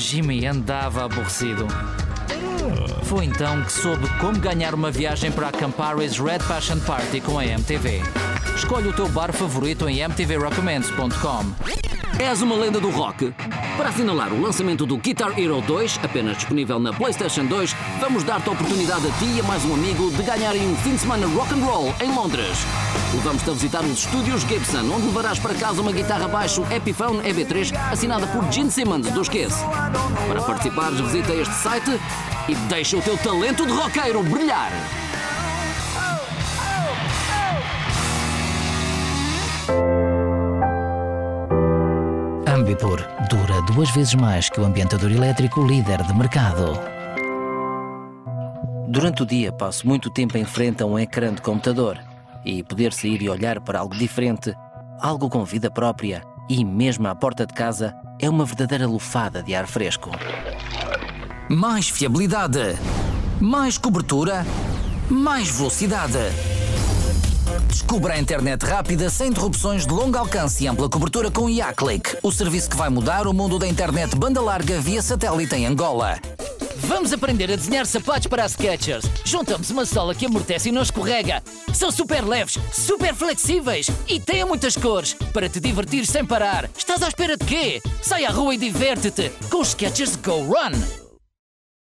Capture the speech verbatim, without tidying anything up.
Jimmy andava aborrecido. Foi então que soube como ganhar uma viagem para a Campari's Red Passion Party com a M T V. Escolhe o teu bar favorito em m t v recommends ponto com. És uma lenda do rock? Para assinalar o lançamento do Guitar Hero dois, apenas disponível na PlayStation dois, vamos dar-te a oportunidade a ti e a mais um amigo de ganharem um fim de semana rock'n'roll em Londres. Levamos-te a visitar os estúdios Gibson, onde levarás para casa uma guitarra baixo Epiphone E B três assinada por Gene Simmons do Esquece. Para participares, visita este site e deixa o teu talento de roqueiro brilhar. Ambipur dura duas vezes mais que o ambientador elétrico líder de mercado. Durante o dia passo muito tempo em frente a um ecrã de computador e poder sair e olhar para algo diferente, algo com vida própria e mesmo à porta de casa é uma verdadeira lufada de ar fresco. Mais fiabilidade, mais cobertura, mais velocidade. Descubra a internet rápida sem interrupções de longo alcance e ampla cobertura com YaClick, o serviço que vai mudar o mundo da internet banda larga via satélite em Angola. Vamos aprender a desenhar sapatos para as Skechers. Juntamos uma sola que amortece e não escorrega. São super leves, super flexíveis e têm muitas cores para te divertir sem parar. Estás à espera de quê? Sai à rua e diverte-te com os Skechers Go Run.